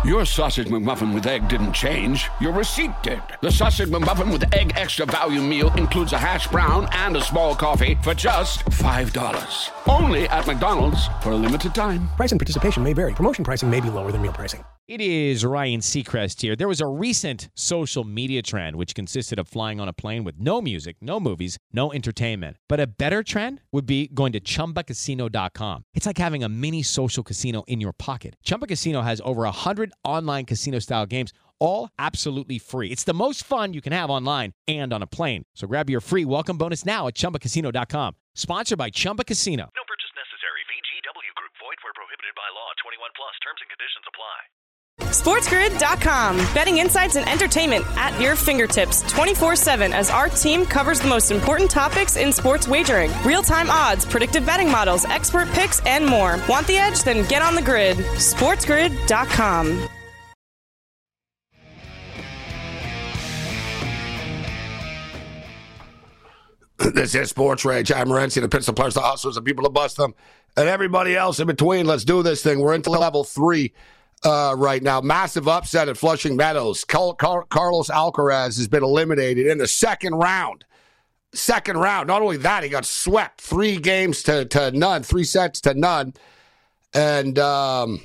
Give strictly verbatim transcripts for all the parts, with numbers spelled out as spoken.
Your sausage McMuffin with egg didn't change. Your receipt did. The sausage McMuffin with egg extra value meal includes a hash brown and a small coffee for just five dollars. Only at McDonald's for a limited time. Price and participation may vary. Promotion pricing may be lower than meal pricing. It is Ryan Seacrest here. There was a recent social media trend which consisted of flying on a plane with no music, no movies, no entertainment. But a better trend would be going to Chumba Casino dot com. It's like having a mini social casino in your pocket. Chumba Casino has over one hundred online casino-style games, all absolutely free. It's the most fun you can have online and on a plane. So grab your free welcome bonus now at Chumba Casino dot com. Sponsored by Chumba Casino. No purchase necessary. V G W Group. Void where prohibited by law. twenty-one plus. Terms and conditions apply. SportsGrid dot com. Betting insights and entertainment at your fingertips twenty-four seven as our team covers the most important topics in sports wagering. Real-time odds, predictive betting models, expert picks, and more. Want the edge? Then get on the grid. SportsGrid dot com. This is Sports Rage. I'm Renzi, the Pittsburgh Players, the Hustlers, the people that bust them, and everybody else in between. Let's do this thing. We're into level three uh, right now. Massive upset at Flushing Meadows. Car- Car- Carlos Alcaraz has been eliminated in the second round. Second round. Not only that, he got swept. Three games to, to none. Three sets to none. And, um,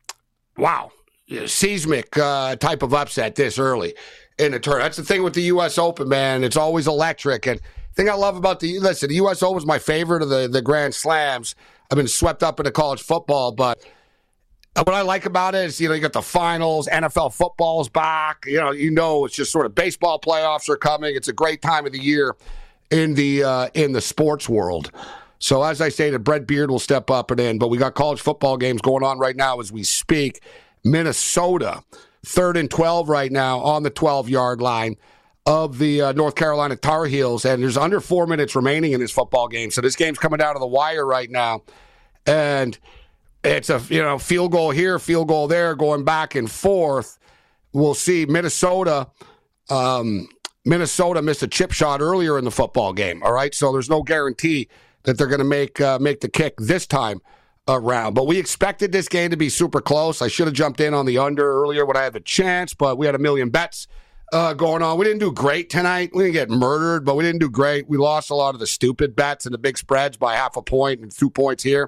wow. Seismic uh, type of upset this early in the tournament. That's the thing with the U S Open, man. It's always electric. And the thing I love about the, listen, the U S Open is my favorite of the, the Grand Slams. I've been swept up into college football, but what I like about it is, you know, you got the finals, N F L football's back. You know, you know, it's just sort of baseball playoffs are coming. It's a great time of the year in the uh, in the sports world. So as I stated, Brett Beard will step up and in, but we got college football games going on right now as we speak. Minnesota, third and twelve right now on the twelve-yard line of the uh, North Carolina Tar Heels, and there's under four minutes remaining in this football game. So this game's coming down to the wire right now, and it's a, you know, field goal here, field goal there, going back and forth. We'll see. Minnesota, um, Minnesota missed a chip shot earlier in the football game. All right, so there's no guarantee that they're going to make uh, make the kick this time around. But we expected this game to be super close. I should have jumped in on the under earlier when I had the chance, but we had a million bets uh, going on. We didn't do great tonight. We didn't get murdered, but we didn't do great. We lost a lot of the stupid bets and the big spreads by half a point and two points here.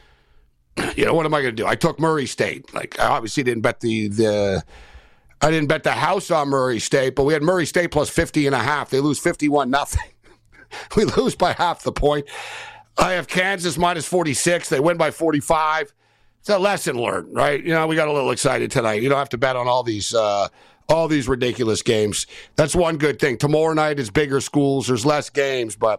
You know, what am I going to do? I took Murray State. Like, I obviously didn't bet the, the I didn't bet the house on Murray State, but we had Murray State plus fifty and a half. They lose fifty-one nothing. We lose by half the point. I have Kansas minus forty-six. They win by forty-five. It's a lesson learned, right? You know, we got a little excited tonight. You don't have to bet on all these uh, all these ridiculous games. That's one good thing. Tomorrow night is bigger schools. There's less games, but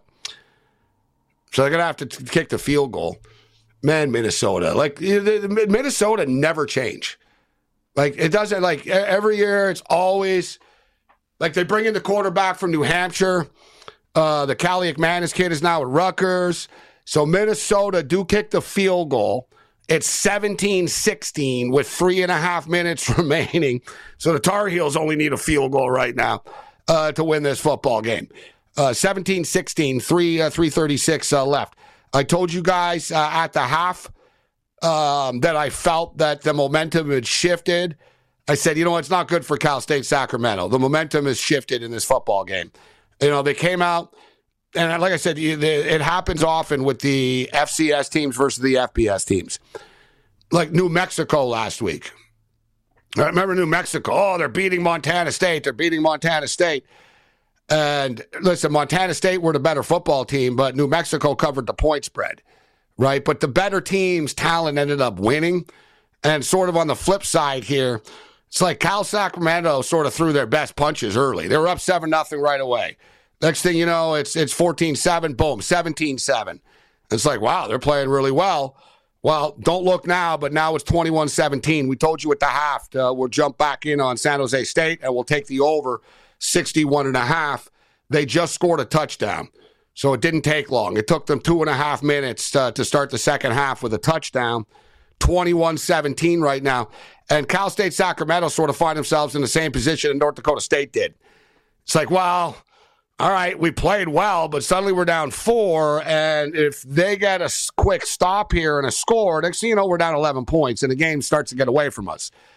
so they're going to have to t- kick the field goal. Man, Minnesota. Like, Minnesota never change. Like, it doesn't, like, every year it's always, like, they bring in the quarterback from New Hampshire. Uh, the Callie McManus kid is now at Rutgers. So Minnesota do kick the field goal. It's seventeen sixteen with three and a half minutes remaining. So the Tar Heels only need a field goal right now uh, to win this football game. Uh, seventeen sixteen, three, uh, three thirty-six uh, left. I told you guys uh, at the half um, that I felt that the momentum had shifted. I said, you know, it's not good for Cal State Sacramento. The momentum has shifted in this football game. You know, they came out, and like I said, it happens often with the F C S teams versus the F B S teams. Like New Mexico last week. I remember New Mexico. Oh, they're beating Montana State. They're beating Montana State. And listen, Montana State were the better football team, but New Mexico covered the point spread, right? But the better team's talent ended up winning. And sort of on the flip side here, it's like Cal Sacramento sort of threw their best punches early. They were up seven nothing right away. Next thing you know, it's it's fourteen seven, boom, seventeen seven. It's like, wow, they're playing really well. Well, don't look now, but now it's twenty-one seventeen. We told you at the half, uh, we'll jump back in on San Jose State, and we'll take the over sixty-one and a half. They just scored a touchdown, so it didn't take long. It took them two and a half minutes to, to start the second half with a touchdown. twenty-one seventeen right now. And Cal State Sacramento sort of find themselves in the same position that North Dakota State did. It's like, well, all right, we played well, but suddenly we're down four, and if they get a quick stop here and a score, next thing you know, we're down eleven points, and the game starts to get away from us.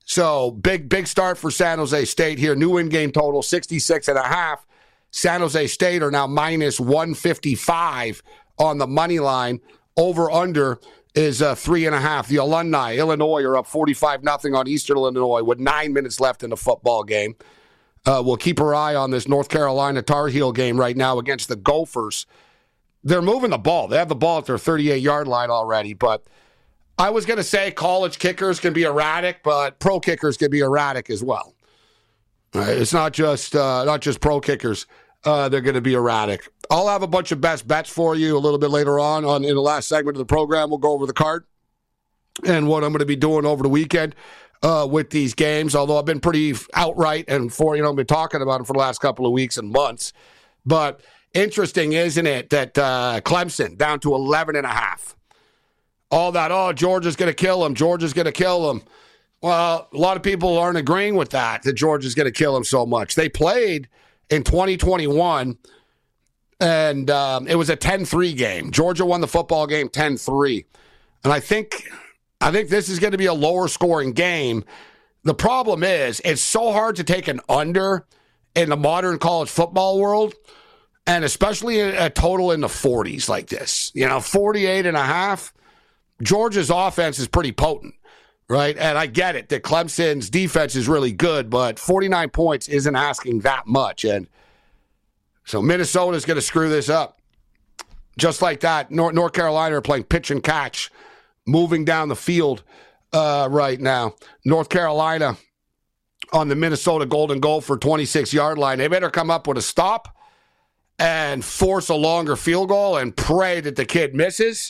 So big, big start for San Jose State here. New in-game total, sixty-six and a half. San Jose State are now minus one fifty-five on the money line. Over-under is uh, three and a half. The Alumni, Illinois, are up forty-five nothing on Eastern Illinois with nine minutes left in the football game. Uh, we'll keep our eye on this North Carolina Tar Heel game right now against the Gophers. They're moving the ball. They have the ball at their thirty-eight-yard line already, but I was going to say college kickers can be erratic, but pro kickers can be erratic as well. Uh, it's not just uh, not just pro kickers. Uh, they're going to be erratic. I'll have a bunch of best bets for you a little bit later on, on in the last segment of the program. We'll go over the card and what I'm going to be doing over the weekend uh, with these games, although I've been pretty outright and for, you know, I've been talking about them for the last couple of weeks and months. But interesting, isn't it, that uh, Clemson down to eleven and a half. All that, oh, Georgia's going to kill him. Georgia's going to kill him. Well, a lot of people aren't agreeing with that, that Georgia's going to kill him so much. They played in twenty twenty-one, and um, it was a ten three game. Georgia won the football game ten three. And I think I think this is going to be a lower scoring game. The problem is it's so hard to take an under in the modern college football world, and especially a total in the forties like this. You know, forty-eight and a half. Georgia's offense is pretty potent, right? And I get it that Clemson's defense is really good, but forty-nine points isn't asking that much. And so Minnesota's going to screw this up. Just like that, North, North Carolina are playing pitch and catch, moving down the field uh, right now. North Carolina on the Minnesota Golden Gopher twenty-six-yard line. They better come up with a stop and force a longer field goal and pray that the kid misses.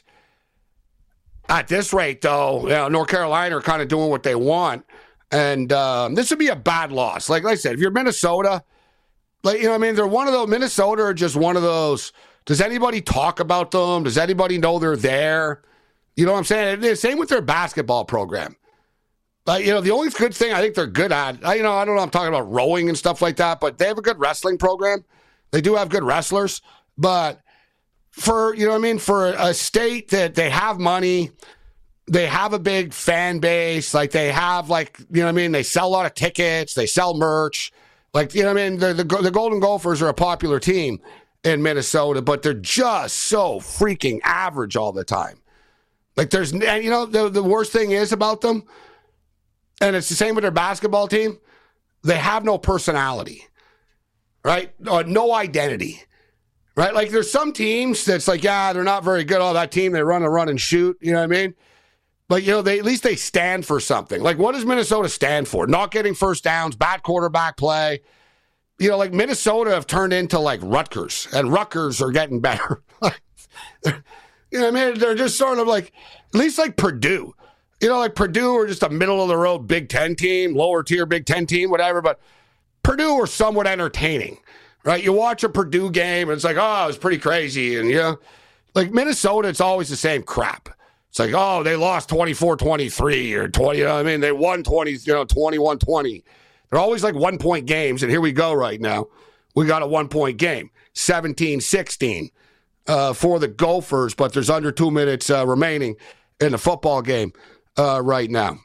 At this rate, though, you know, North Carolina are kind of doing what they want. And um, this would be a bad loss. Like, like I said, if you're Minnesota, like, you know what I mean? They're one of those, Minnesota are just one of those, does anybody talk about them? Does anybody know they're there? You know what I'm saying? Same with their basketball program. Like, you know, the only good thing I think they're good at, I, you know, I don't know, I'm talking about rowing and stuff like that, but they have a good wrestling program. They do have good wrestlers, but for, you know what I mean, for a state that they have money, they have a big fan base, like they have, like, you know what I mean, they sell a lot of tickets, they sell merch, like, you know what I mean, the, the, the Golden Gophers are a popular team in Minnesota, but they're just so freaking average all the time. Like, there's, and you know, the, the worst thing is about them, and it's the same with their basketball team, they have no personality, right? Or no identity. Right? Like, there's some teams that's like, yeah, they're not very good. Oh, that team, they run a run and shoot. You know what I mean? But, you know, they at least they stand for something. Like, what does Minnesota stand for? Not getting first downs, bad quarterback play. You know, like, Minnesota have turned into, like, Rutgers, and Rutgers are getting better. You know what I mean? They're just sort of like, at least like Purdue. You know, like Purdue are just a middle-of-the-road Big Ten team, lower-tier Big Ten team, whatever. But Purdue are somewhat entertaining. Right, you watch a Purdue game, and it's like, oh, it's pretty crazy. And, you know, like Minnesota, it's always the same crap. It's like, oh, they lost twenty-four twenty-three or twenty, you know what I mean? They won twenty, you know, twenty-one twenty. They're always like one-point games, and here we go right now. We got a one-point game, seventeen sixteen uh, for the Gophers, but there's under two minutes uh, remaining in the football game uh, right now.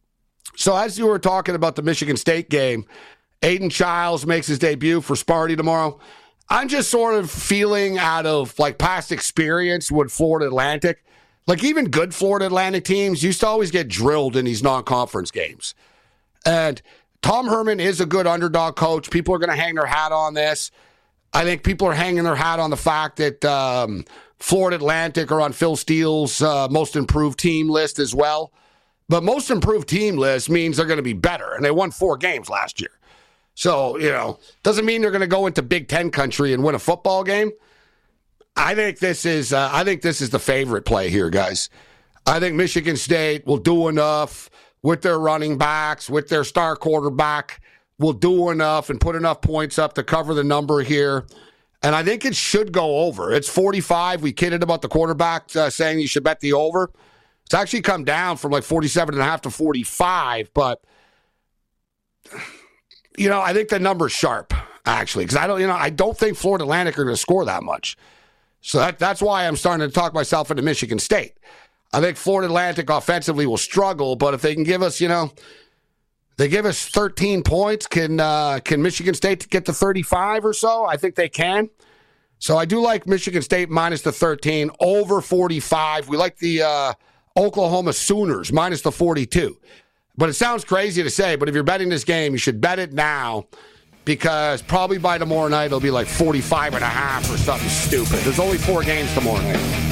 So as you were talking about the Michigan State game, Aiden Childs makes his debut for Sparty tomorrow. I'm just sort of feeling out of, like, past experience with Florida Atlantic. Like, even good Florida Atlantic teams used to always get drilled in these non-conference games. And Tom Herman is a good underdog coach. People are going to hang their hat on this. I think people are hanging their hat on the fact that um, Florida Atlantic are on Phil Steele's uh, most improved team list as well. But most improved team list means they're going to be better. And they won four games last year. So, you know, doesn't mean they're going to go into Big Ten country and win a football game. I think this is uh, I think this is the favorite play here, guys. I think Michigan State will do enough with their running backs, with their star quarterback, will do enough and put enough points up to cover the number here. And I think it should go over. It's forty-five. We kidded about the quarterback uh, saying you should bet the over. It's actually come down from like forty-seven and a half to forty-five, but you know, I think the number's sharp, actually, because I don't, you know, I don't think Florida Atlantic are going to score that much. So that, that's why I'm starting to talk myself into Michigan State. I think Florida Atlantic offensively will struggle, but if they can give us, you know, They give us thirteen points. Can uh, can Michigan State get to thirty-five or so? I think they can. So I do like Michigan State minus the thirteen, over forty-five. We like the uh, Oklahoma Sooners minus the forty-two. But it sounds crazy to say, but if you're betting this game, you should bet it now because probably by tomorrow night it'll be like forty-five and a half or something stupid. There's only four games tomorrow night.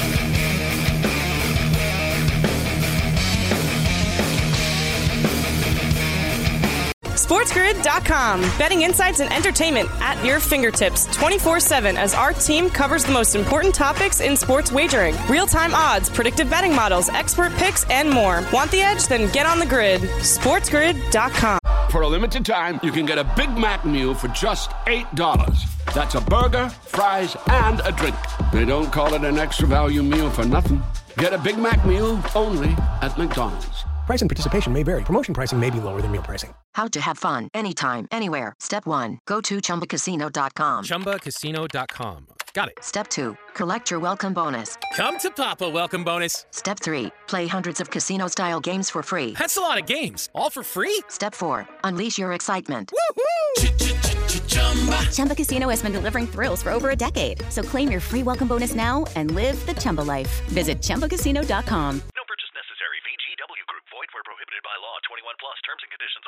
SportsGrid dot com. Betting insights and entertainment at your fingertips twenty-four seven as our team covers the most important topics in sports wagering. Real-time odds, predictive betting models, expert picks, and more. Want the edge? Then get on the grid. SportsGrid dot com. For a limited time, you can get a Big Mac meal for just eight dollars. That's a burger, fries, and a drink. They don't call it an extra value meal for nothing. Get a Big Mac meal only at McDonald's. Price and participation may vary. Promotion pricing may be lower than meal pricing. How to have fun anytime, anywhere. Step one, go to Chumba Casino dot com. Chumba Casino dot com. Got it. Step two, collect your welcome bonus. Come to Papa welcome bonus. Step three, play hundreds of casino-style games for free. That's a lot of games. All for free? Step four, unleash your excitement. Woohoo! Chumba Casino has been delivering thrills for over a decade. So claim your free welcome bonus now and live the Chumba life. Visit Chumba Casino dot com. No purchase necessary. V G W Group. Void where prohibited by law. twenty-one plus. Terms and conditions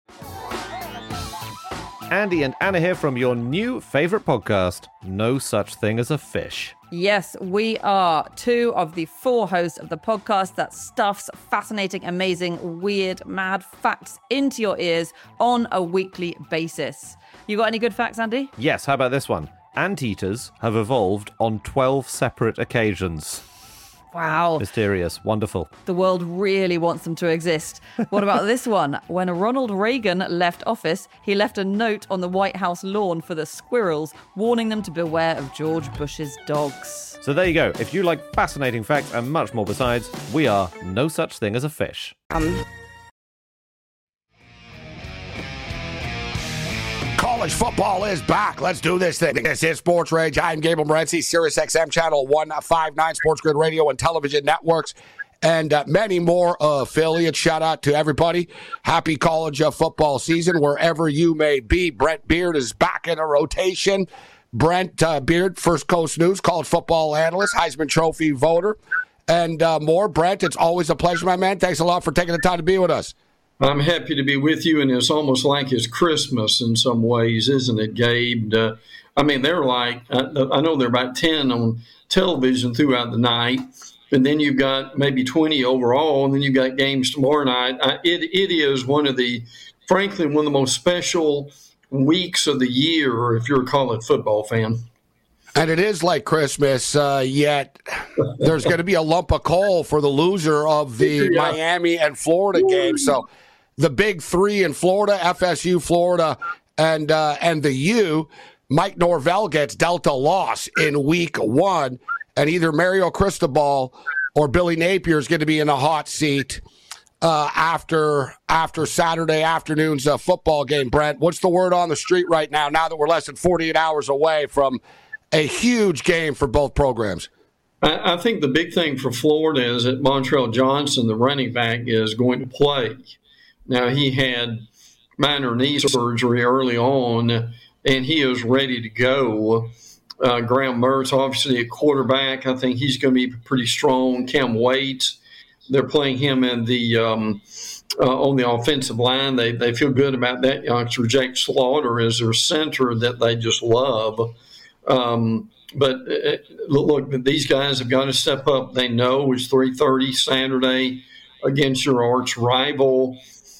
apply. Andy and Anna here from your new favourite podcast, No Such Thing as a Fish. Yes, we are two of the four hosts of the podcast that stuffs fascinating, amazing, weird, mad facts into your ears on a weekly basis. You got any good facts, Andy? Yes, how about this one? Anteaters have evolved on twelve separate occasions. Wow. Mysterious. Wonderful. The world really wants them to exist. What about this one? When Ronald Reagan left office, he left a note on the White House lawn for the squirrels, warning them to beware of George Bush's dogs. So there you go. If you like fascinating facts and much more besides, we are No Such Thing as a Fish. Um... College football is back. Let's do this thing. This is Sports Rage. I'm Gabriel Morency, Sirius X M Channel one fifty-nine, Sports Grid Radio and Television Networks, and uh, many more uh, affiliates. Shout out to everybody. Happy college uh, football season wherever you may be. Brent Beard is back in a rotation. Brent uh, Beard, First Coast News, college football analyst, Heisman Trophy voter, and uh, more. Brent, it's always a pleasure, my man. Thanks a lot for taking the time to be with us. I'm happy to be with you, and it's almost like it's Christmas in some ways, isn't it, Gabe? Uh, I mean, they're like, I, I know there are about ten on television throughout the night, and then you've got maybe twenty overall, and then you've got games tomorrow night. I, it It is one of the, frankly, one of the most special weeks of the year if you're a college football fan. And it is like Christmas, uh, yet there's going to be a lump of coal for the loser of the yeah. Miami and Florida game. So the big three in Florida, F S U, Florida, and uh, and the U, Mike Norvell gets dealt a loss in week one, and either Mario Cristobal or Billy Napier is going to be in a hot seat uh, after after Saturday afternoon's uh, football game. Brent, what's the word on the street right now, now that we're less than forty-eight hours away from a huge game for both programs? I, I think the big thing for Florida is that Montrell Johnson, the running back, is going to play. Now, he had minor knee surgery early on, and he is ready to go. Uh, Graham Mertz, obviously a quarterback. I think he's going to be pretty strong. Cam Waits, they're playing him in the um, uh, on the offensive line. They they feel good about that youngster. Jake Slaughter is their center that they just love. Um, but uh, look, these guys have got to step up. They know it's three thirty Saturday against your arch rival.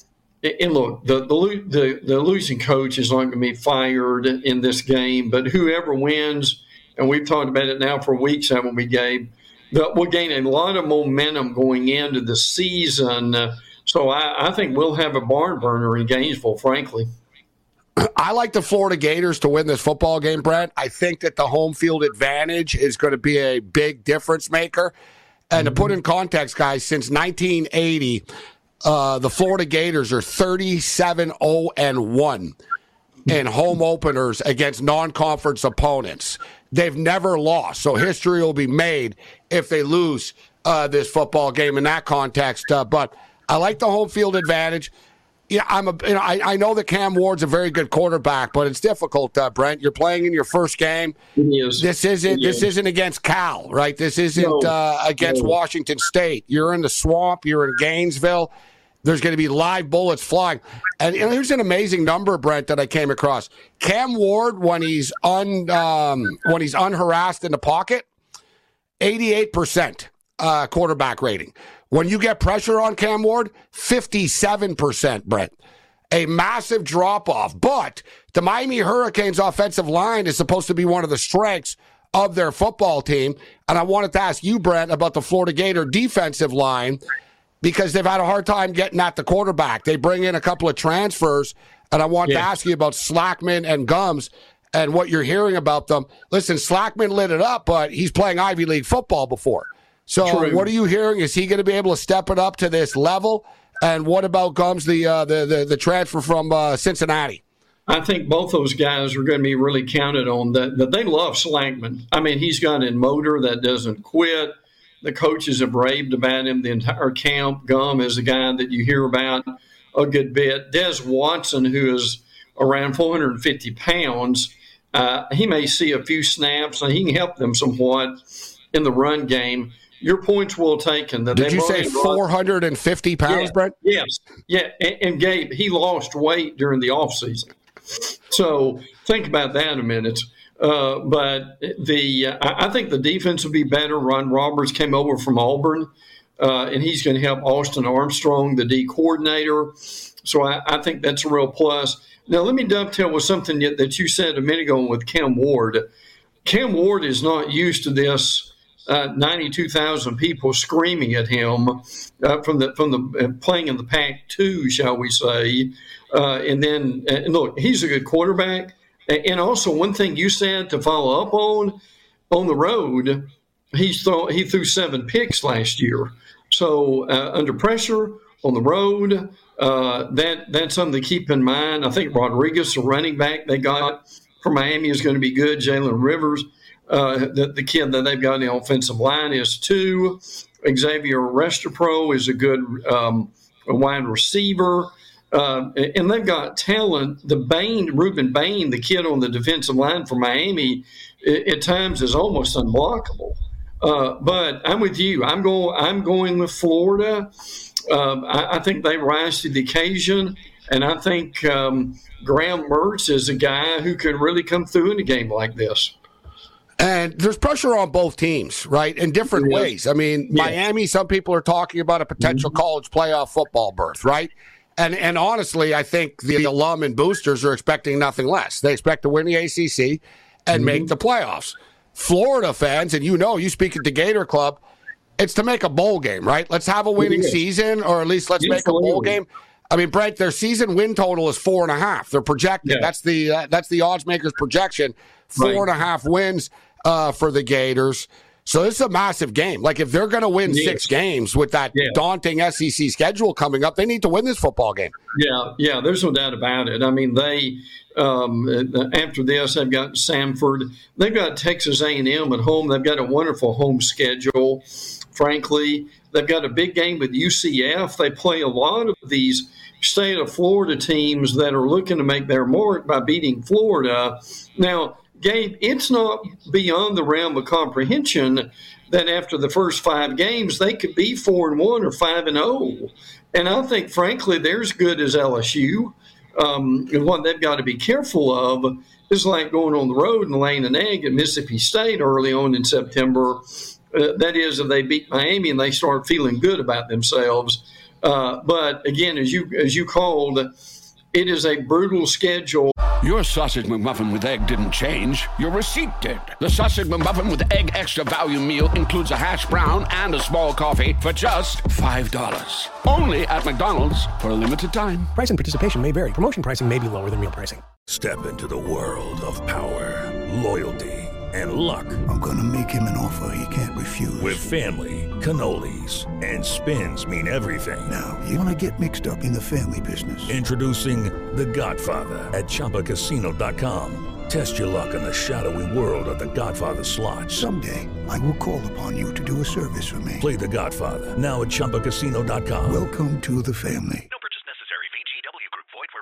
And look, the, the the the losing coach is not going to be fired in this game, but whoever wins, and we've talked about it now for weeks, haven't we, Gabe? That we'll gain a lot of momentum going into the season. So I, I think we'll have a barn burner in Gainesville, frankly. I like the Florida Gators to win this football game, Brent. I think that the home field advantage is going to be a big difference maker. And to put in context, guys, since nineteen eighty, uh, the Florida Gators are thirty-seven oh and one in home openers against non-conference opponents. They've never lost, so history will be made if they lose uh, this football game in that context. Uh, but I like the home field advantage. Yeah, I'm a. You know, I, I know that Cam Ward's a very good quarterback, but it's difficult, uh, Brent. You're playing in your first game. It is. This isn't. It this is. isn't against Cal, right? This isn't No. uh, against No. Washington State. You're in the swamp. You're in Gainesville. There's going to be live bullets flying. And, and here's an amazing number, Brent, that I came across. Cam Ward, when he's un um, when he's unharassed in the pocket, eighty-eight percent uh, quarterback rating. When you get pressure on Cam Ward, fifty-seven percent, Brent. A massive drop-off. But the Miami Hurricanes offensive line is supposed to be one of the strengths of their football team. And I wanted to ask you, Brent, about the Florida Gator defensive line because they've had a hard time getting at the quarterback. They bring in a couple of transfers, and I want Yeah. to ask you about Slackman and Gums and what you're hearing about them. Listen, Slackman lit it up, but he's playing Ivy League football before. So True. what are you hearing? Is he going to be able to step it up to this level? And what about Gums, the uh, the, the the transfer from uh, Cincinnati? I think both those guys are going to be really counted on. That, that they love Slackman. I mean, he's got a motor that doesn't quit. The coaches have raved about him the entire camp. Gum is a guy that you hear about a good bit. Des Watson, who is around four hundred fifty pounds, uh, he may see a few snaps and he can help them somewhat in the run game. Your point's well taken. That Did they you say brought in four hundred fifty pounds, yeah, Brent? Yes. Yeah. And, and Gabe, he lost weight during the offseason. So think about that a minute. Uh, but the uh, I I think the defense will be better. Ron Roberts came over from Auburn, uh, and he's going to help Austin Armstrong, the D coordinator. So I, I think that's a real plus. Now, let me dovetail with something that that you said a minute ago with Cam Ward. Cam Ward is not used to this. Uh, ninety-two thousand people screaming at him uh, from the from the uh, playing in the Pac two, shall we say? Uh, and then uh, look, he's a good quarterback. And also, one thing you said to follow up on on the road, he's throw, he threw seven picks last year. So uh, under pressure on the road, uh, that that's something to keep in mind. I think Rodriguez, the running back they got from Miami, is going to be good. Jalen Rivers. Uh, the, the kid that they've got in the offensive line is two. Xavier Restapro is a good um, a wide receiver. Uh, and they've got talent. The Bain, Reuben Bain, the kid on the defensive line for Miami, it, at times is almost unblockable. Uh, but I'm with you. I'm going. I'm going with Florida. Um, I, I think they rise to the occasion, and I think um, Graham Mertz is a guy who can really come through in a game like this. And there's pressure on both teams, right, in different Yeah. ways. I mean, Yeah. Miami, some people are talking about a potential Mm-hmm. college playoff football berth, right? And and honestly, I think the alum and boosters are expecting nothing less. They expect to win the A C C and Mm-hmm. make the playoffs. Florida fans, and you know, you speak at the Gator Club, it's to make a bowl game, right? Let's have a winning It is. season, or at least let's make a bowl Absolutely. game. I mean, Brent, their season win total is four and a half. They're projected. Yeah. That's the uh, that's the odds makers projection. Four Right. and a half wins uh, for the Gators. So this is a massive game. Like if they're going to win Yes. six games with that Yeah. daunting S E C schedule coming up, they need to win this football game. Yeah, yeah, there's no doubt about it. I mean, they um, after this, they've got Samford, they've got Texas A and M at home. They've got a wonderful home schedule. Frankly, they've got a big game with U C F. They play a lot of these state of Florida teams that are looking to make their mark by beating Florida. Now, Gabe, it's not beyond the realm of comprehension that after the first five games, they could be four and one or five and zero. And I think, frankly, they're as good as L S U. Um, and what they've got to be careful of is like going on the road and laying an egg at Mississippi State early on in September. Uh, that is, if they beat Miami and they start feeling good about themselves. Uh, but again, as you as you called, it is a brutal schedule. Your sausage McMuffin with egg didn't change. Your receipt did. The sausage McMuffin with egg extra value meal includes a hash brown and a small coffee for just five dollars. Only at McDonald's for a limited time. Price and participation may vary. Promotion pricing may be lower than real pricing. Step into the world of power, loyalty, and luck. I'm gonna make him an offer he can't refuse. With family, cannolis, and spins mean everything. Now, you wanna get mixed up in the family business. Introducing The Godfather at Chumba Casino dot com. Test your luck in the shadowy world of The Godfather slot. Someday, I will call upon you to do a service for me. Play The Godfather now at Chumba Casino dot com. Welcome to the family. No purchase necessary. V G W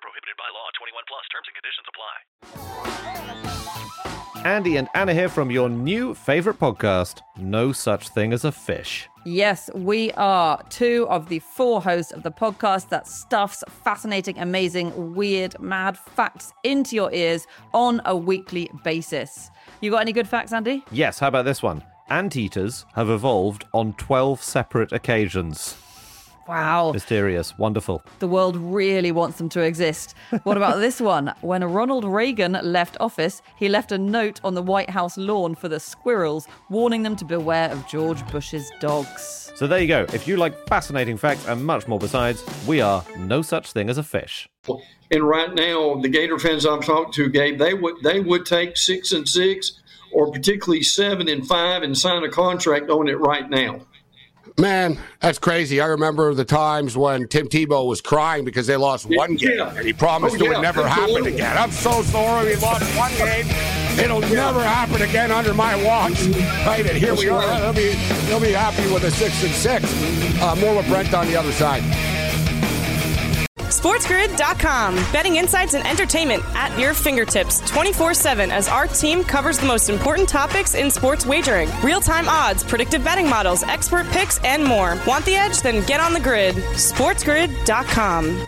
Prohibited by law. twenty-one plus. Terms and conditions apply. Andy and Anna here from your new favourite podcast, No Such Thing as a Fish. Yes, we are two of the four hosts of the podcast that stuffs fascinating, amazing, weird, mad facts into your ears on a weekly basis. You got any good facts, Andy? Yes, how about this one? Anteaters have evolved on twelve separate occasions. Wow. Mysterious. Wonderful. The world really wants them to exist. What about this one? When Ronald Reagan left office, he left a note on the White House lawn for the squirrels, warning them to beware of George Bush's dogs. So there you go. If you like fascinating facts and much more besides, we are No Such Thing as a Fish. And right now, the Gator fans I'm talking to, Gabe, they would they would take six and six, or particularly seven and five, and sign a contract on it right now. Man, that's crazy. I remember the times when Tim Tebow was crying because they lost one game, yeah. and he promised oh, it yeah, would never happen again. I'm so sorry we lost one game. It'll yeah. never happen again under my watch. Right, and here that's we are. Right. They'll be, they'll be happy with a six and six. Uh, more with Brent on the other side. SportsGrid dot com. Betting insights and entertainment at your fingertips twenty-four seven as our team covers the most important topics in sports wagering. Real-time odds, predictive betting models, expert picks, and more. Want the edge? Then get on the grid. SportsGrid dot com.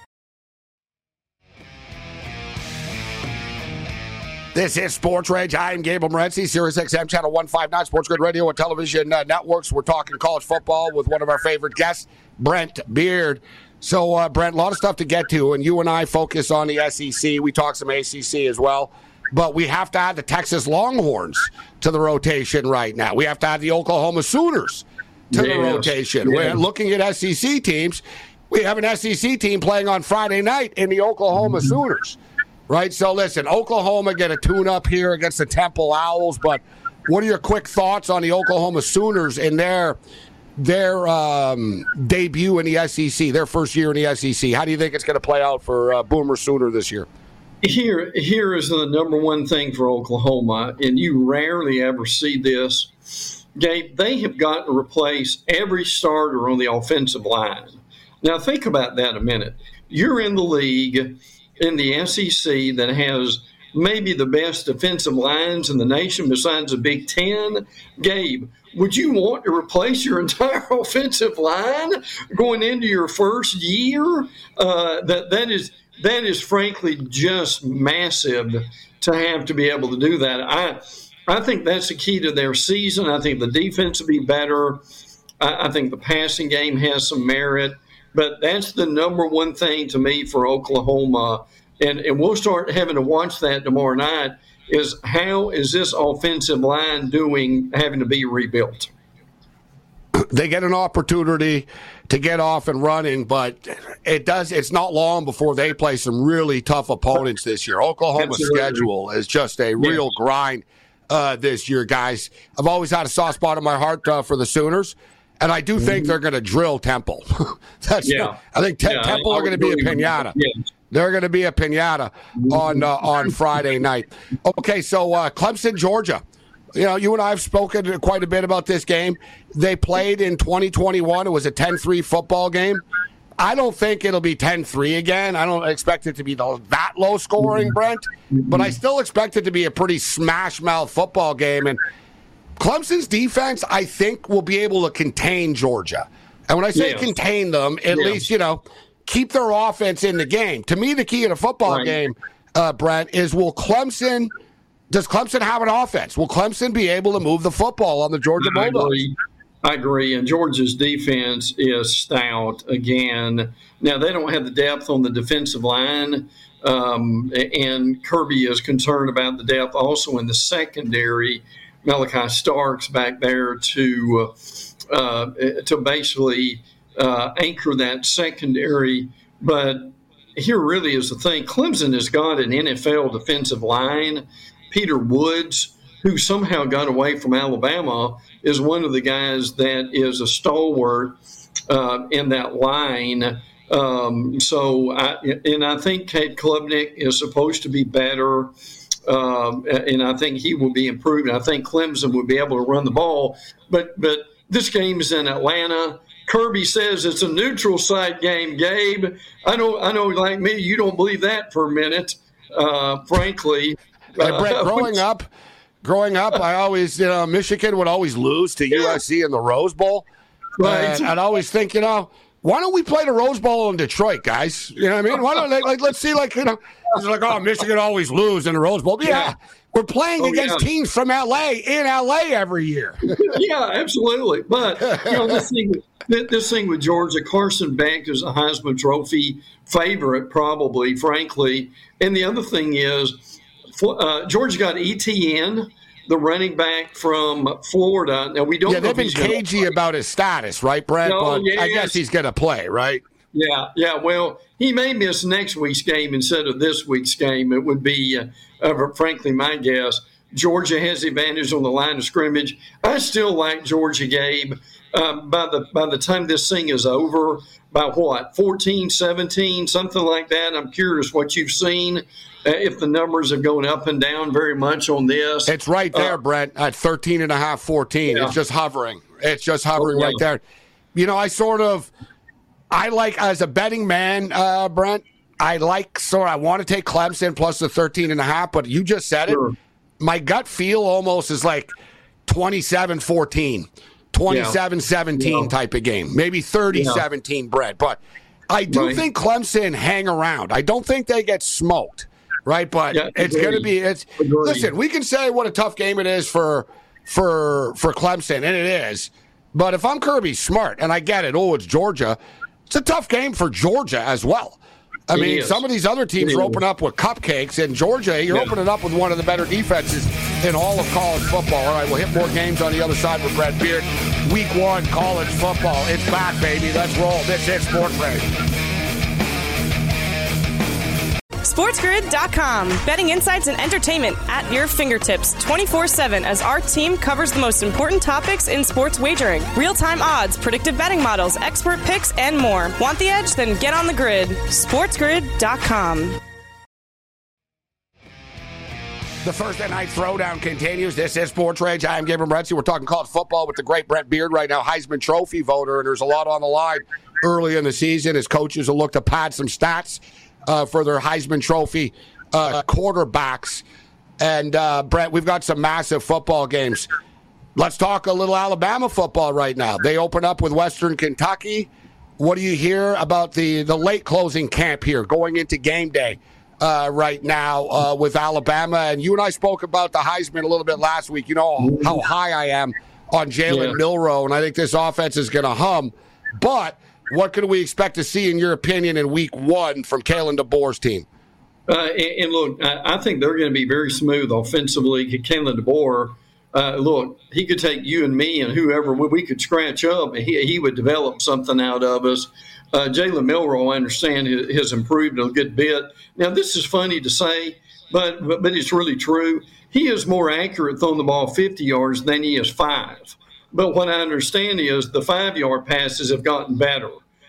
This is Sports Rage. I am Gabriel Morency, Sirius X M Channel one fifty-nine, Sports Grid Radio and Television uh, Networks. We're talking college football with one of our favorite guests, Brent Beard. So, uh, Brent, a lot of stuff to get to, and you and I focus on the S E C. We talk some A C C as well, but we have to add the Texas Longhorns to the rotation right now. We have to add the Oklahoma Sooners to yes. the rotation. Yes. We're looking at S E C teams. We have an S E C team playing on Friday night in the Oklahoma mm-hmm. Sooners, right? So, listen, Oklahoma get a tune-up here against the Temple Owls, but what are your quick thoughts on the Oklahoma Sooners and their their um, debut in the S E C, their first year in the S E C? How do you think it's going to play out for uh, Boomer Sooner this year? Here, here is the number one thing for Oklahoma, and you rarely ever see this. Gabe, they have got to replace every starter on the offensive line. Now, think about that a minute. You're in the league in the S E C that has maybe the best defensive lines in the nation besides the Big Ten. Gabe, would you want to replace your entire offensive line going into your first year? Uh, that that is that is frankly just massive to have to be able to do that. I I think that's the key to their season. I think the defense will be better. I, I think the passing game has some merit, but that's the number one thing to me for Oklahoma. And and we'll start having to watch that tomorrow night. Is how is this offensive line doing, having to be rebuilt? They get an opportunity to get off and running, but it does. It's not long before they play some really tough opponents this year. Oklahoma's Absolutely. schedule is just a real yeah. grind uh, this year, guys. I've always had a soft spot in my heart uh, for the Sooners, and I do mm-hmm. think they're going to drill Temple. That's yeah. I think te- yeah, Temple I, I are going to be a pinata. Yeah. They're going to be a pinata on uh, on Friday night. Okay, so uh, Clemson, Georgia. You know, you and I have spoken quite a bit about this game. They played in twenty twenty-one. It was a ten three football game. I don't think it'll be ten three again. I don't expect it to be that low scoring, Brent. But I still expect it to be a pretty smash-mouth football game. And Clemson's defense, I think, will be able to contain Georgia. And when I say yeah. contain them, at yeah. least, you know, keep their offense in the game. To me, the key in a football right. game, uh, Brent, is will Clemson – does Clemson have an offense? Will Clemson be able to move the football on the Georgia I Bulldogs? Agree. I agree. And Georgia's defense is stout again. Now, they don't have the depth on the defensive line, um, and Kirby is concerned about the depth also in the secondary. Malachi Starks back there to uh, to basically – Uh, anchor that secondary. But here really is the thing. Clemson has got an N F L defensive line. Peter Woods, who somehow got away from Alabama, is one of the guys that is a stalwart uh, in that line. Um, so, I, and I think Cade Klubnik is supposed to be better. Um, and I think he will be improved. I think Clemson will be able to run the ball. But, but this game is in Atlanta. Kirby says it's a neutral site game, Gabe. I know, I know. Like me, you don't believe that for a minute, uh, frankly. Hey, Brett, Uh, growing up, growing up, I always, you know, Michigan would always lose to U S C in the Rose Bowl. Right. And I'd always think, you know, why don't we play the Rose Bowl in Detroit, guys? You know what I mean? Why don't they, like, let's see, like, you know, it's like, oh, Michigan always lose in the Rose Bowl. Yeah, yeah. We're playing oh, against yeah. teams from L A in L A every year. Yeah, absolutely. But, you know, this thing, this thing with Georgia, Carson Beck is a Heisman Trophy favorite, probably, frankly. And the other thing is, uh, Georgia got E T N, the running back from Florida. Now, we don't yeah, know they've been cagey gonna... about his status, right, Brett? No, but yes. I guess he's going to play, right? Yeah, yeah. Well, he may miss next week's game instead of this week's game. It would be, uh, uh, frankly, my guess. Georgia has the advantage on the line of scrimmage. I still like Georgia, Gabe. Um, by the by the time this thing is over, by what, fourteen, seventeen, something like that? I'm curious what you've seen, uh, if the numbers have gone up and down very much on this. It's right there, uh, Brett, at thirteen and a half, fourteen. Yeah. It's just hovering. It's just hovering oh, yeah. right there. You know, I sort of – I like, as a betting man, uh, Brent, I like, sort of, I want to take Clemson plus the thirteen and a half, but you just said it. Sure. My gut feel almost is like twenty-seven fourteen, twenty-seven seventeen yeah. type of game, maybe thirty seventeen, yeah. Brett. But I do right. think Clemson hang around. I don't think they get smoked, right? But yeah, it's going to be, it's, agreed. Listen, we can say what a tough game it is for, for, for Clemson, and it is. But if I'm Kirby Smart, and I get it, oh, it's Georgia, it's a tough game for Georgia as well. I mean, is. some of these other teams are opening up with cupcakes. In Georgia, you're yeah. opening up with one of the better defenses in all of college football. All right, we'll hit more games on the other side with Brett Beard. Week one, college football. It's back, baby. Let's roll. This is Sports Rage. SportsGrid dot com. Betting insights and entertainment at your fingertips twenty-four seven as our team covers the most important topics in sports wagering. Real-time odds, predictive betting models, expert picks, and more. Want the edge? Then get on the grid. SportsGrid dot com. The Thursday night throwdown continues. This is Sports Rage. I am Gabriel Morency. We're talking college football with the great Brett Beard right now, Heisman Trophy voter, and there's a lot on the line early in the season as coaches will look to pad some stats Uh, for their Heisman Trophy uh, quarterbacks. And, uh, Brett, we've got some massive football games. Let's talk a little Alabama football right now. They open up with Western Kentucky. What do you hear about the, the late closing camp here going into game day uh, right now uh, with Alabama? And you and I spoke about the Heisman a little bit last week. You know how high I am on Jalen yeah. Milroe, and I think this offense is going to hum. But what can we expect to see, in your opinion, in week one from Kalen DeBoer's team? Uh, and, and look, I, I think they're going to be very smooth offensively. Kalen DeBoer, uh, look, he could take you and me and whoever we could scratch up, and he, he would develop something out of us. Uh, Jalen Milroe, I understand, has improved a good bit. Now, this is funny to say, but, but but it's really true. He is more accurate throwing the ball fifty yards than he is five. But what I understand is the five-yard passes have gotten better.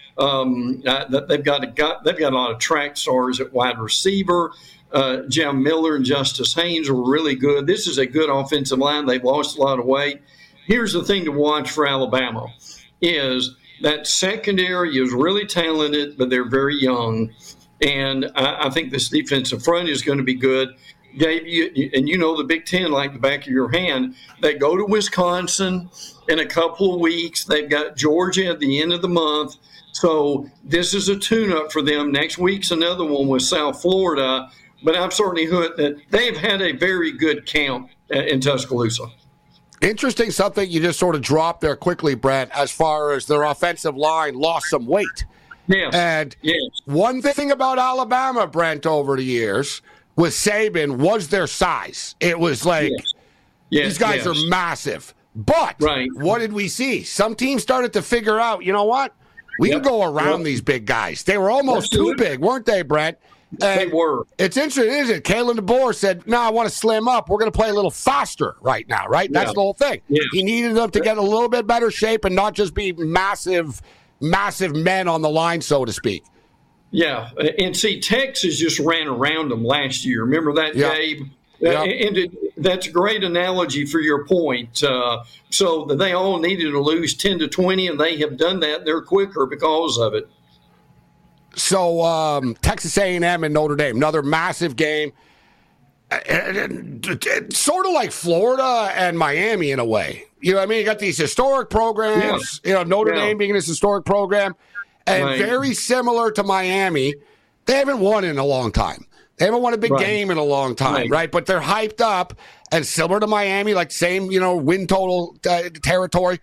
Um, uh, they've got a got they've got a lot of track stars at wide receiver. Uh, Jam Miller and Justice Haynes are really good. This is a good offensive line. They've lost a lot of weight. Here's the thing to watch for Alabama is that secondary is really talented, but they're very young. And I, I think this defensive front is going to be good. Gabe, you, and you know the Big Ten like the back of your hand. They go to Wisconsin in a couple of weeks. They've got Georgia at the end of the month. So this is a tune-up for them. Next week's another one with South Florida. But I'm certainly hooked that they've had a very good camp in Tuscaloosa. Interesting something you just sort of dropped there quickly, Brent, as far as their offensive line lost some weight. Yes. And yes. one thing about Alabama, Brent, over the years with Saban was their size. It was like, yes. Yes, these guys yes. are massive. But right. what did we see? Some teams started to figure out, you know what? We yep. can go around yep. these big guys. They were almost Absolutely. too big, weren't they, Brent? And they were. It's interesting, isn't it? Kalen DeBoer said, no, I want to slim up. We're going to play a little faster right now, right? That's yeah. the whole thing. Yeah. He needed them to get a little bit better shape and not just be massive, massive men on the line, so to speak. Yeah. And see, Texas just ran around them last year. Remember that, yeah. Gabe? Yep. Uh, and it, that's a great analogy for your point. Uh, so they all needed to lose ten to twenty, and they have done that. They're quicker because of it. So um, Texas A and M and Notre Dame, another massive game. It's sort of like Florida and Miami in a way. You know what I mean? You got these historic programs, yeah. you know, Notre yeah. Dame being this historic program, and right. very similar to Miami. They haven't won in a long time. They haven't won a big right. game in a long time, right. right? But they're hyped up, and similar to Miami, like same, you know, win total uh, territory.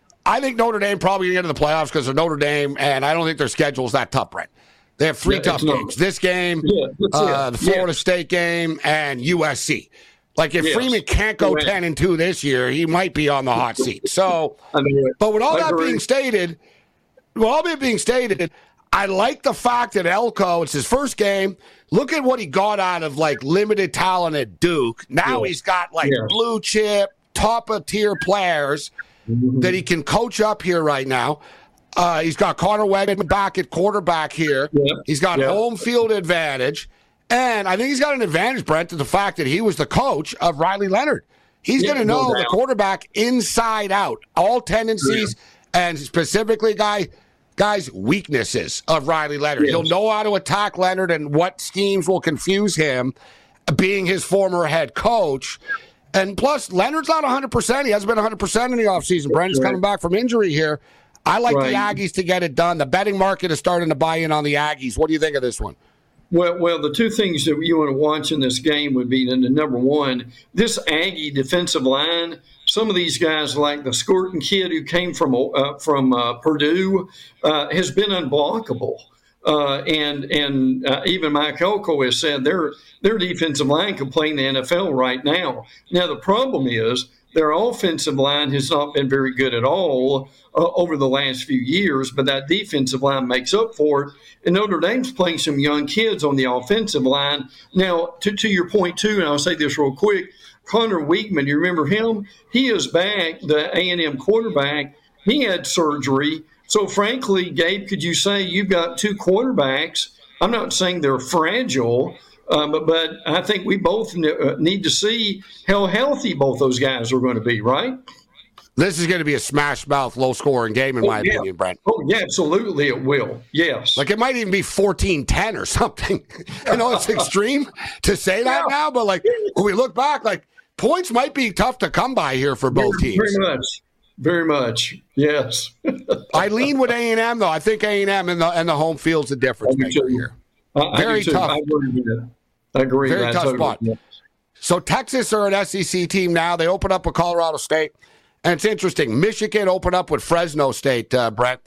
I think Notre Dame probably going to get to the playoffs because of Notre Dame, and I don't think their schedule is that tough, Brent. They have three yeah, tough games. Not. This game, yeah, uh, the Florida yeah. State game, and U S C. Like, if yes. Freeman can't go right. ten and two this year, he might be on the hot seat. So, I mean, but with all I that agree. being stated, with all that being stated, I like the fact that Elko, it's his first game. Look at what he got out of, like, limited talent at Duke. Now yeah. he's got, like, yeah. blue chip, top-of-tier players mm-hmm. that he can coach up here right now. Uh, he's got Connor Wegman back at quarterback here. Yeah. He's got yeah. home field advantage. And I think he's got an advantage, Brent, to the fact that he was the coach of Riley Leonard. He's yeah, going to know no the quarterback inside out, all tendencies, yeah. and specifically, guy, guys, weaknesses of Riley Leonard. Yes. He'll know how to attack Leonard and what schemes will confuse him, being his former head coach. And plus, Leonard's not one hundred percent. He hasn't been one hundred percent in the offseason. Brent is right. coming back from injury here. I like right. the Aggies to get it done. The betting market is starting to buy in on the Aggies. What do you think of this one? Well, well, the two things that you want to watch in this game would be, the number one, this Aggie defensive line. Some of these guys, like the Scorton kid who came from uh, from uh, Purdue, uh, has been unblockable. Uh, and and uh, even Mike Elko has said their their defensive line can play in the N F L right now. Now, the problem is their offensive line has not been very good at all uh, over the last few years, but that defensive line makes up for it. And Notre Dame's playing some young kids on the offensive line. Now, to, to your point, too, and I'll say this real quick, Connor Weigman, you remember him? He is back, the A and M quarterback. He had surgery. So, frankly, Gabe, could you say you've got two quarterbacks? I'm not saying they're fragile, Um, but, but I think we both need to see how healthy both those guys are going to be, right? This is going to be a smash-mouth, low-scoring game, in oh, my yeah. opinion, Brent. Oh, yeah, absolutely it will, yes. Like, it might even be fourteen ten or something. I know it's extreme to say that yeah. now, but, like, when we look back, like, points might be tough to come by here for both very, teams. Very much. Very much, yes. I lean with A and M, though. I think A and M and the, and the home field's the difference maker here. I, very I tough. I agree. I agree. Very that tough totally. spot. Yeah. So Texas are an S E C team now. They open up with Colorado State. And it's interesting. Michigan opened up with Fresno State, uh, Brent.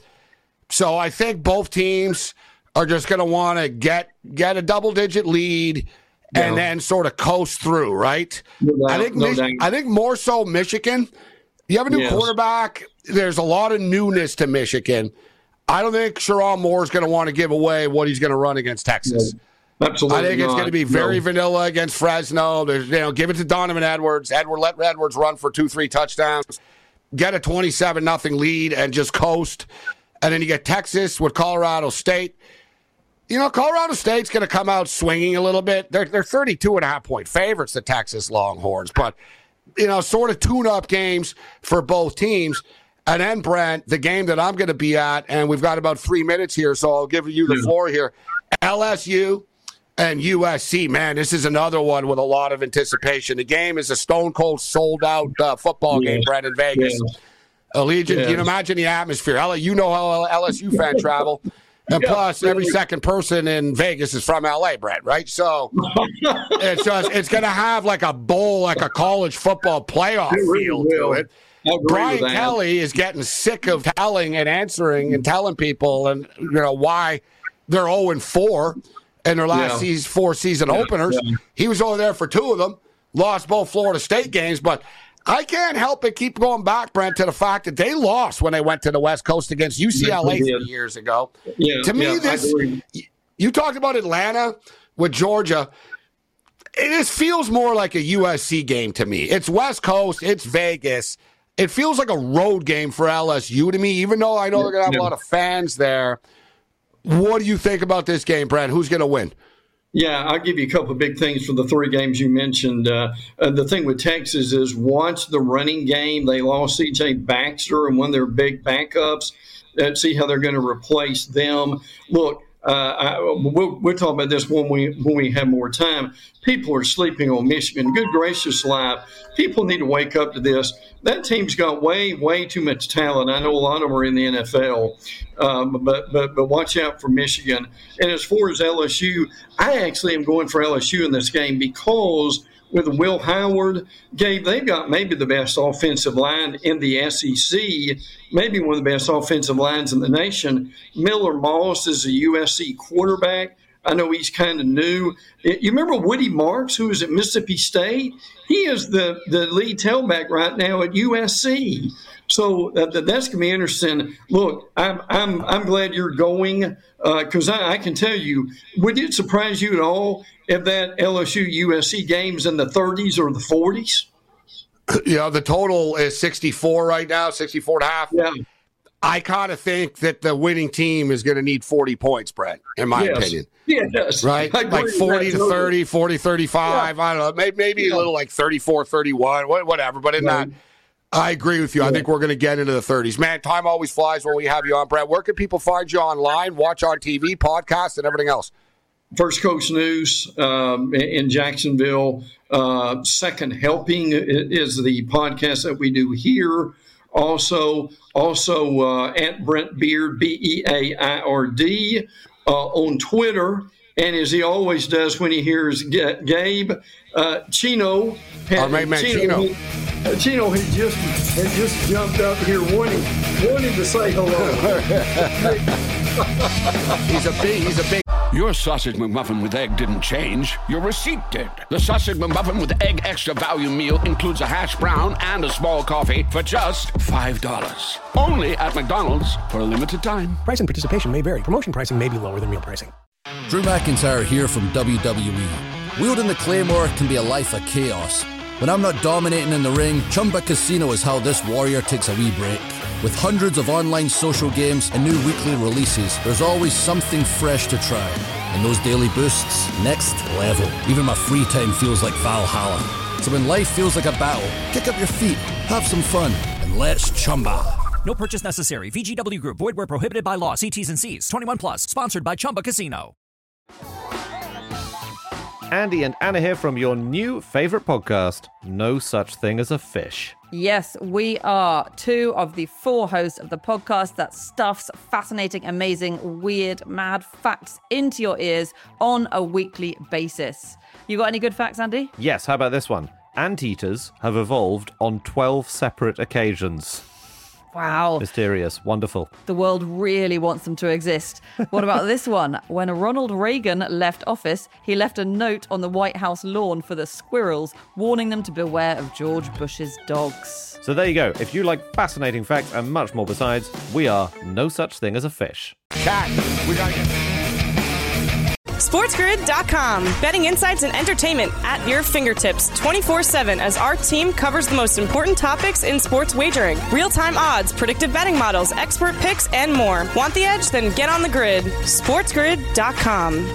So I think both teams are just going to want to get get a double-digit lead yeah. and then sort of coast through, right? No doubt, I think no Mich- I think more so Michigan. You have a new yes. quarterback. There's a lot of newness to Michigan. I don't think Sherrod Moore is going to want to give away what he's going to run against Texas. No, absolutely I think not. it's going to be very no. vanilla against Fresno. There's, you know, give it to Donovan Edwards. Edward let Edwards run for two, three touchdowns. Get a twenty-seven nothing lead and just coast. And then you get Texas with Colorado State. You know, Colorado State's going to come out swinging a little bit. They're they're thirty-two and a half point favorites, the Texas Longhorns, but you know, sort of tune-up games for both teams. And then, Brent, the game that I'm going to be at, and we've got about three minutes here, so I'll give you the floor here. L S U and U S C, man, this is another one with a lot of anticipation. The game is a stone-cold, sold-out uh, football yeah. game, Brent, in Vegas. Yeah. Allegiant, yeah. you can imagine the atmosphere. L- you know how L S U fans travel. And yeah, plus, really. every second person in Vegas is from L A, Brett, right? So it's just it's going to have like a bowl, like a college football playoff it really feel will. to it. Brian Kelly is getting sick of telling and answering and telling people and you know why they're oh and four in their last yeah. season, four season yeah, openers. Yeah. He was over there for two of them, lost both Florida State games, but I can't help but keep going back, Brent, to the fact that they lost when they went to the West Coast against U C L A three years ago. Yeah, to me, yeah, this you talked about Atlanta with Georgia. It just feels more like a U S C game to me. It's West Coast. It's Vegas. It feels like a road game for L S U to me, even though I know they're going to have yeah. a lot of fans there. What do you think about this game, Brent? Who's going to win? Yeah, I'll give you a couple of big things for the three games you mentioned. Uh, uh, the thing with Texas is watch the running game. They lost C J Baxter and one of their big backups. Uh, see how they're going to replace them. Look, uh, I, we'll, we'll talk about this when we when we have more time. People are sleeping on Michigan. Good gracious life. People need to wake up to this. That team's got way, way too much talent. I know a lot of them are in the N F L, um, but but but watch out for Michigan. And as far as L S U, I actually am going for L S U in this game because with Will Howard, Gabe, they've got maybe the best offensive line in the S E C, maybe one of the best offensive lines in the nation. Miller Moss is a U S C quarterback. I know he's kind of new. You remember Woody Marks, who was at Mississippi State? He is the, the lead tailback right now at U S C. So uh, that's going to be interesting. Look, I'm I'm I'm glad you're going because uh, I, I can tell you, would it surprise you at all if that L S U U S C game's in the thirties or the forties? You know, the total is sixty-four right now, sixty-four and a half. Yeah. I kind of think that the winning team is going to need forty points, Brett, in my yes. opinion. Yes. Right? Like forty to thirty, forty thirty-five. Yeah. I don't know. Maybe, maybe yeah. a little like thirty-four thirty-one, whatever. But in yeah. that, I agree with you. Yeah. I think we're going to get into the thirties. Man, time always flies when we have you on, Brett. Where can people find you online, watch on T V, podcast, and everything else? First Coast News um, in Jacksonville. Uh, Second Helping is the podcast that we do here. Also, also uh, at Brent Beard, B E A I R D, uh, on Twitter. And as he always does when he hears G- Gabe, uh, Chino. Had, Our main man, Chino. Chino. Uh, Chino had just, had just jumped up here wanting, wanting to say hello. he's a big, he's a big. Your sausage McMuffin with egg didn't change. Your receipt did. The sausage McMuffin with egg extra value meal includes a hash brown and a small coffee for just five dollars. Only at McDonald's for a limited time. Price and participation may vary. Promotion pricing may be lower than real pricing. Drew McIntyre here from W W E. Wielding the Claymore can be a life of chaos. When I'm not dominating in the ring, Chumba Casino is how this warrior takes a wee break. With hundreds of online social games and new weekly releases, there's always something fresh to try. And those daily boosts, next level. Even my free time feels like Valhalla. So when life feels like a battle, kick up your feet, have some fun, and let's Chumba. No purchase necessary. V G W Group. Void where prohibited by law. See T's and C's. twenty-one plus. Sponsored by Chumba Casino. Andy and Anna here from your new favourite podcast, No Such Thing as a Fish. Yes, we are two of the four hosts of the podcast that stuffs fascinating, amazing, weird, mad facts into your ears on a weekly basis. You got any good facts, Andy? Yes, how about this one? Anteaters have evolved on twelve separate occasions. Wow. Mysterious. Wonderful. The world really wants them to exist. What about this one? When Ronald Reagan left office, he left a note on the White House lawn for the squirrels, warning them to beware of George Bush's dogs. So there you go. If you like fascinating facts and much more besides, we are No Such Thing as a Fish. Cat, we got you. SportsGrid dot com. Betting insights and entertainment at your fingertips twenty-four seven as our team covers the most important topics in sports wagering. Real-time odds, predictive betting models, expert picks, and more. Want the edge? Then get on the grid. SportsGrid dot com.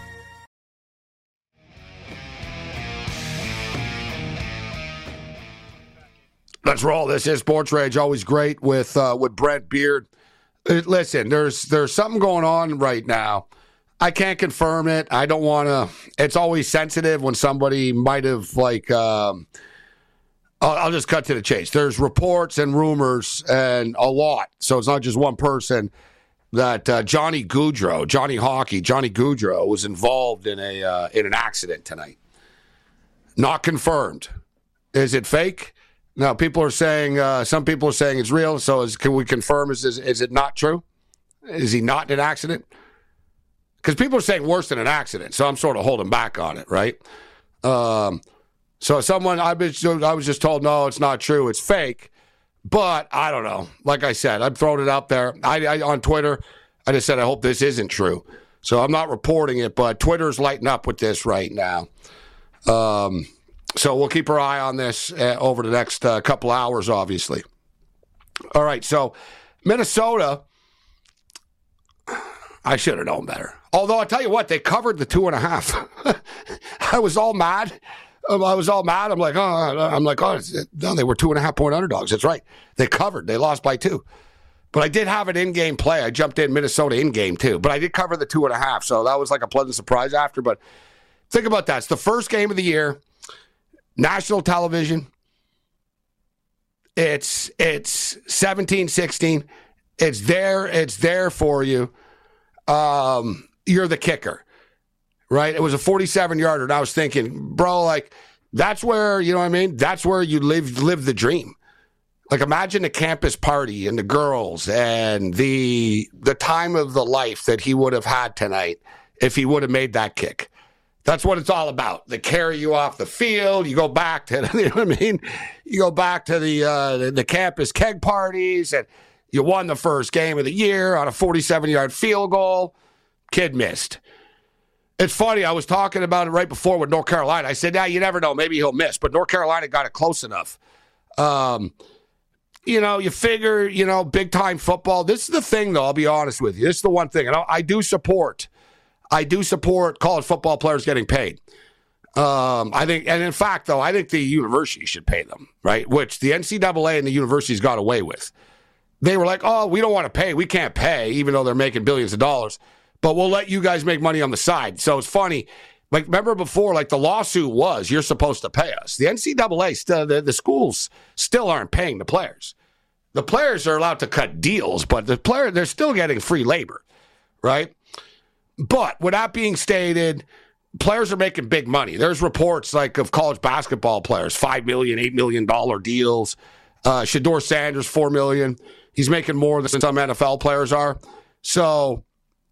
Let's roll. This is Sports Rage. Always great with uh, with Brent Beard. Uh, listen, there's there's something going on right now. I can't confirm it. I don't want to. It's always sensitive when somebody might have, like, um, I'll, I'll just cut to the chase. There's reports and rumors and a lot. So it's not just one person that uh, Johnny Gaudreau, Johnny Hockey, Johnny Gaudreau was involved in a uh, in an accident tonight. Not confirmed. Is it fake? No, people are saying, uh, some people are saying it's real. So is, can we confirm, is, is, is it not true? Is he not in an accident? Because people are saying worse than an accident, so I'm sort of holding back on it, right? Um, so someone, I was, I was just told, no, it's not true, it's fake. But I don't know. Like I said, I'm throwing it out there. I, I on Twitter, I just said I hope this isn't true. So I'm not reporting it, but Twitter's lighting up with this right now. Um, so we'll keep our eye on this uh, over the next uh, couple hours, obviously. All right, so Minnesota, I should have known better. Although I tell you what, they covered the two and a half. I was all mad. Um, I was all mad. I'm like, oh, I'm like, oh, no, they were two and a half point underdogs. That's right. They covered. They lost by two. But I did have an in-game play. I jumped in Minnesota in-game too. But I did cover the two and a half. So that was like a pleasant surprise after. But think about that. It's the first game of the year. National television. It's it's seventeen sixteen. It's there. It's there for you. Um, you're the kicker, right? It was a forty-seven yarder, and I was thinking, bro, like that's where, you know what I mean? That's where you live live the dream. Like imagine the campus party and the girls and the the time of the life that he would have had tonight if he would have made that kick. That's what it's all about. They carry you off the field. You go back to, you know what I mean? You go back to the uh, the, the campus keg parties, and you won the first game of the year on a forty-seven-yard field goal. Kid missed. It's funny. I was talking about it right before with North Carolina. I said, yeah, you never know. Maybe he'll miss. But North Carolina got it close enough. Um, you know, you figure, you know, big-time football. This is the thing, though. I'll be honest with you. This is the one thing. And I, I do support I do support college football players getting paid. Um, I think, and in fact, though, I think the university should pay them, right? Which the N C double A and the universities got away with. They were like, oh, we don't want to pay. We can't pay, even though they're making billions of dollars. But we'll let you guys make money on the side. So it's funny. Like, remember before, like the lawsuit was, you're supposed to pay us. The N C double A, still, the, the schools still aren't paying the players. The players are allowed to cut deals, but the player, they're still getting free labor, right? But with that being stated, players are making big money. There's reports like of college basketball players, five million dollars, eight million dollars deals. Uh, Shedeur Sanders, four million dollars. He's making more than some N F L players are. So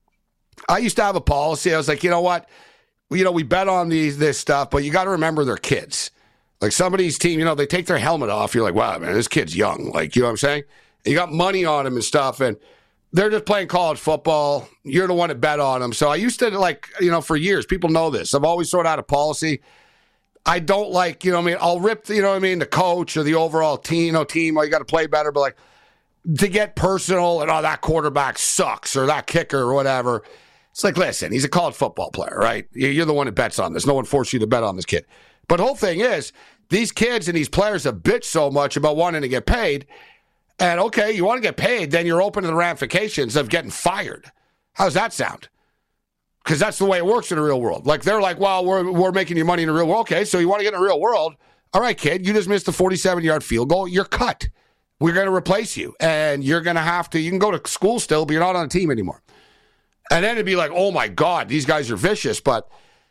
I used to have a policy. I was like, you know what? You know, we bet on these this stuff, but you got to remember they're kids. Like some of these teams, you know, they take their helmet off. You're like, wow, man, this kid's young. Like, you know what I'm saying? You got money on him and stuff, and they're just playing college football. You're the one that bet on them. So I used to, like, you know, for years, people know this. I've always sort of had a policy. I don't like, you know what I mean? I'll rip, you know what I mean, the coach or the overall team, you know, team, or you got to play better. But, like, to get personal and, oh, that quarterback sucks or that kicker or whatever. It's like, listen, he's a college football player, right? You're the one that bets on this. No one forced you to bet on this kid. But the whole thing is, these kids and these players have bitched so much about wanting to get paid. And, okay, you want to get paid, then you're open to the ramifications of getting fired. How's that sound? Because that's the way it works in the real world. Like, they're like, well, we're we're making you money in the real world. Okay, so you want to get in the real world. All right, kid, you just missed a forty-seven-yard field goal. You're cut. We're going to replace you. And you're going to have to, you can go to school still, but you're not on a team anymore. And then it'd be like, oh, my God, these guys are vicious. But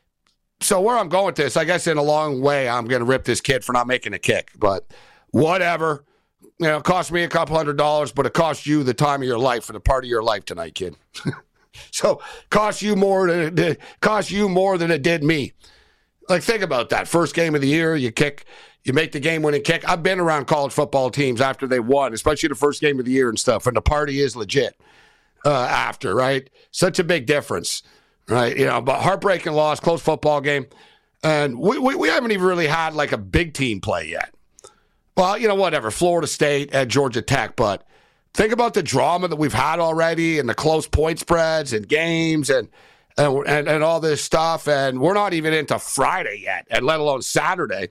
so where I'm going with this, I guess in a long way, I'm going to rip this kid for not making a kick. But whatever. You know, it cost me a couple hundred dollars, but it cost you the time of your life and the part of your life tonight, kid. So, cost you more than it cost you more than it did me. Like, think about that. First game of the year, you kick, you make the game-winning kick. I've been around college football teams after they won, especially the first game of the year and stuff, and the party is legit uh, after, right? Such a big difference, right? You know, but heartbreaking loss, close football game, and we, we we haven't even really had like a big team play yet. Well, you know, whatever, Florida State at Georgia Tech, but think about the drama that we've had already and the close point spreads and games and and and, and all this stuff, and we're not even into Friday yet, and let alone Saturday.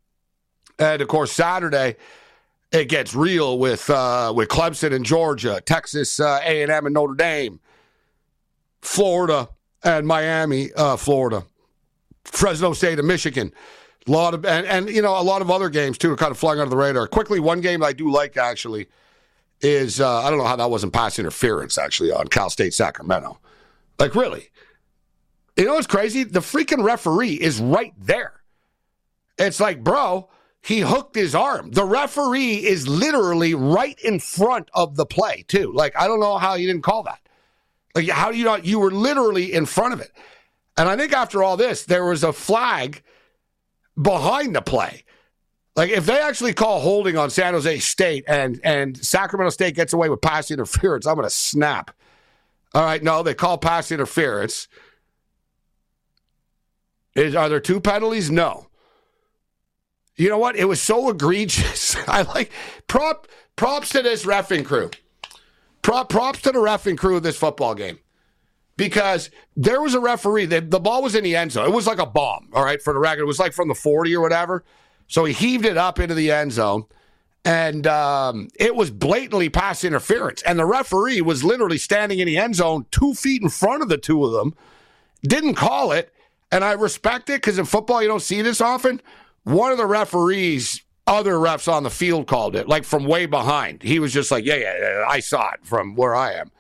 And, of course, Saturday, it gets real with uh, with Clemson and Georgia, Texas uh, A and M and Notre Dame, Florida and Miami, uh, Florida, Fresno State and Michigan. A lot of and, and you know a lot of other games too are kind of flying under the radar. Quickly, one game I do like actually is uh, I don't know how that wasn't pass interference actually on Cal State Sacramento. Like really, you know what's crazy? The freaking referee is right there. It's like, bro, he hooked his arm. The referee is literally right in front of the play too. Like I don't know how you didn't call that. Like how do you not? You were literally in front of it. And I think after all this, there was a flag behind the play. Like, if they actually call holding on San Jose State and, and Sacramento State gets away with pass interference, I'm going to snap. All right, no, they call pass interference. Is, are there two penalties? No. You know what? It was so egregious. I like, prop, props to this reffing crew. Prop, props to the reffing crew of this football game. because there was a referee. The, the ball was in the end zone. It was like a bomb, all right, for the record. It was like from the forty or whatever. So he heaved it up into the end zone, and um, it was blatantly pass interference. And the referee was literally standing in the end zone two feet in front of the two of them, didn't call it, and I respect it because in football you don't see this often. One of the referees, other refs on the field called it, like from way behind. He was just like, yeah, yeah, yeah, I saw it from where I am.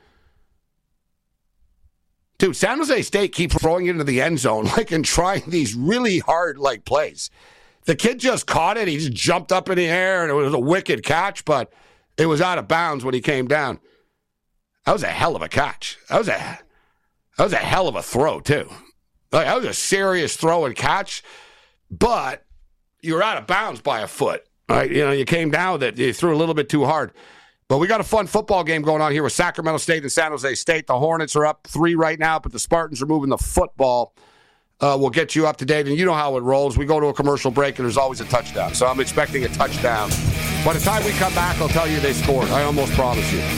Dude, San Jose State keeps throwing it into the end zone, like, and trying these really hard, like, plays. The kid just caught it. He just jumped up in the air, and it was a wicked catch, but it was out of bounds when he came down. That was a hell of a catch. That was a, that was a hell of a throw, too. Like, that was a serious throw and catch, but you were out of bounds by a foot. Right? You know, you came down with it. You threw a little bit too hard. But we got a fun football game going on here with Sacramento State and San Jose State. The Hornets are up three right now, but the Spartans are moving the football. Uh, we'll get you up to date, and you know how it rolls. We go to a commercial break, and there's always a touchdown. So I'm expecting a touchdown. By the time we come back, I'll tell you they scored. I almost promise you.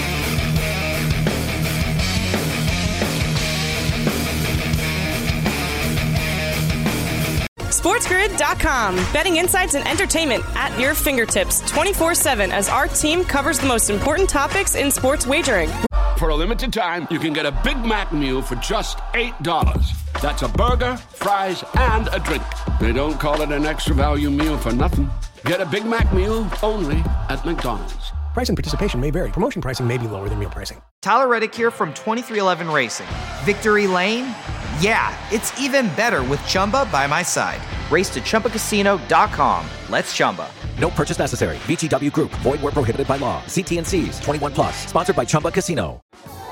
SportsGrid dot com. Betting insights and entertainment at your fingertips twenty-four seven as our team covers the most important topics in sports wagering. For a limited time, you can get a Big Mac meal for just eight dollars. That's a burger, fries, and a drink. They don't call it an extra value meal for nothing. Get a Big Mac meal only at McDonald's. Price and participation may vary. Promotion pricing may be lower than meal pricing. Tyler Reddick here from twenty-three eleven Racing. Victory Lane? Yeah, it's even better with Chumba by my side. Race to Chumba Casino dot com. Let's Chumba. No purchase necessary. V G W Group. Void where prohibited by law. See T and C's. twenty-one plus. Sponsored by Chumba Casino.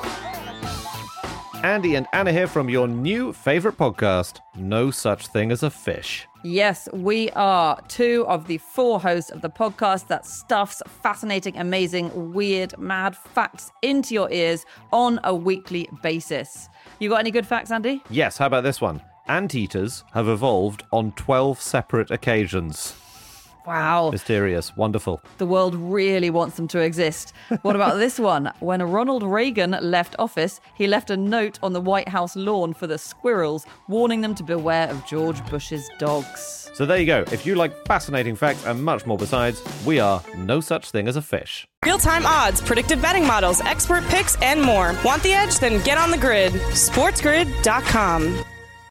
Andy and Anna here from your new favorite podcast, No Such Thing as a Fish. Yes, we are two of the four hosts of the podcast that stuffs fascinating, amazing, weird, mad facts into your ears on a weekly basis. You got any good facts, Andy? Yes, how about this one? Anteaters have evolved on twelve separate occasions. Wow. Mysterious. Wonderful. The world really wants them to exist. What about this one? When Ronald Reagan left office, he left a note on the White House lawn for the squirrels, warning them to beware of George Bush's dogs. So there you go. If you like fascinating facts and much more besides, we are No Such Thing as a Fish. Real-time odds, predictive betting models, expert picks, and more. Want the edge? Then get on the grid. SportsGrid dot com.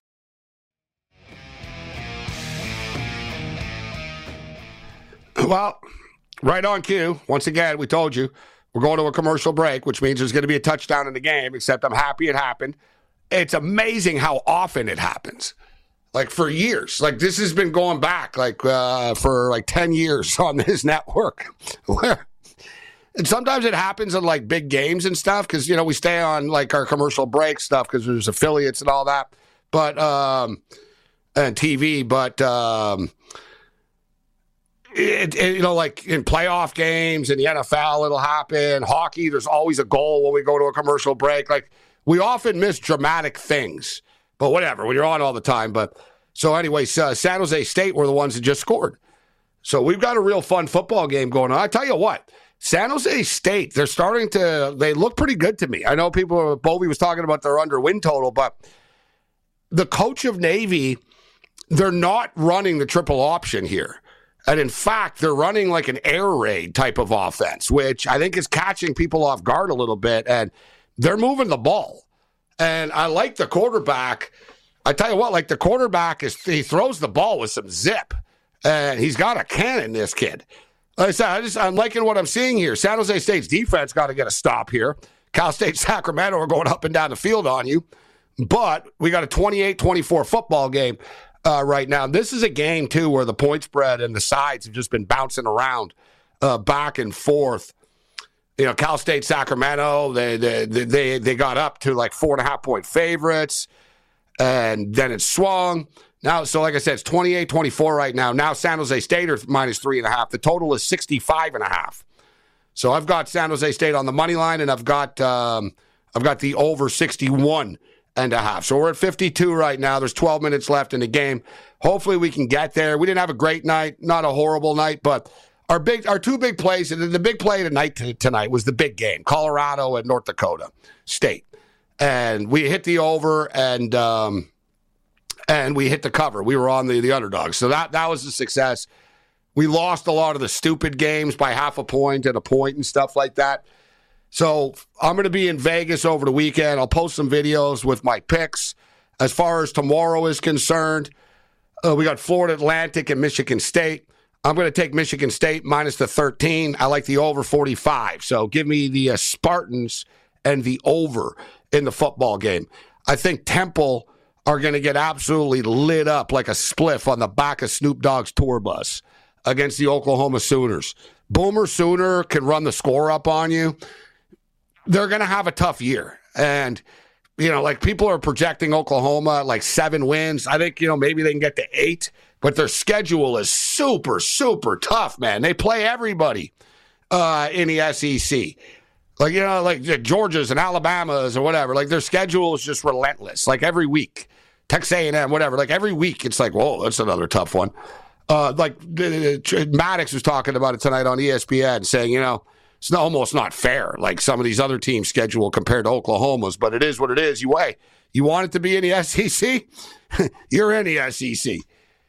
Well, right on cue. Once again, we told you we're going to a commercial break, which means there's going to be a touchdown in the game, except I'm happy it happened. It's amazing how often it happens. Like for years. Like this has been going back like uh, for like ten years on this network. Where, and sometimes it happens in like big games and stuff because, you know, we stay on like our commercial break stuff because there's affiliates and all that. But, um, and T V, but, um, It, it, you know, like in playoff games in the N F L, it'll happen. Hockey, there's always a goal when we go to a commercial break. Like, we often miss dramatic things. But whatever, when you're on all the time. But so anyways, uh, San Jose State were the ones that just scored. So we've got a real fun football game going on. I tell you what, San Jose State, they're starting to, they look pretty good to me. I know people, Bovey was talking about their under win total, but the coach of Navy, they're not running the triple option here. And in fact, they're running like an air raid type of offense, which I think is catching people off guard a little bit. And they're moving the ball. And I like the quarterback. I tell you what, like the quarterback, is he throws the ball with some zip. And he's got a cannon, this kid. Like I said, I just, I'm liking what I'm seeing here. San Jose State's defense got to get a stop here. Cal State, Sacramento are going up and down the field on you. But we got a twenty-eight twenty-four football game. Uh, right now. This is a game, too, where the point spread and the sides have just been bouncing around uh, back and forth. You know, Cal State, Sacramento, they, they they they got up to like four and a half point favorites, and then it swung. Now, so like I said, it's twenty-eight twenty-four right now. Now San Jose State are minus three and a half. The total is sixty-five and a half. So I've got San Jose State on the money line, and I've got um, I've got the over sixty-one and a half. So we're at fifty-two right now. There's twelve minutes left in the game. Hopefully we can get there. We didn't have a great night, not a horrible night, but our big, our two big plays, and the big play tonight tonight was the big game, Colorado and North Dakota State. and we hit the over, and um, and we hit the cover. We were on the, the underdog. So that, that was a success. We lost a lot of the stupid games by half a point and a point and stuff like that. So I'm going to be in Vegas over the weekend. I'll post some videos with my picks. As far as tomorrow is concerned, uh, we got Florida Atlantic and Michigan State. I'm going to take Michigan State minus the thirteen. I like the over forty-five. So give me the uh, Spartans and the over in the football game. I think Temple are going to get absolutely lit up like a spliff on the back of Snoop Dogg's tour bus against the Oklahoma Sooners. Boomer Sooner can run the score up on you. They're going to have a tough year. And, you know, like people are projecting Oklahoma like seven wins. I think, you know, maybe they can get to eight. But their schedule is super, super tough, man. They play everybody uh, in the S E C. Like, you know, like Georgia's and Alabama's or whatever. Like, their schedule is just relentless. Like, every week. Texas A and M, whatever. Like, every week, it's like, whoa, that's another tough one. Uh, like, Maddox was talking about it tonight on E S P N, saying, you know, it's not, almost not fair, like some of these other teams' schedule compared to Oklahoma's. But it is what it is. You, hey, you want it to be in the S E C? You're in the S E C.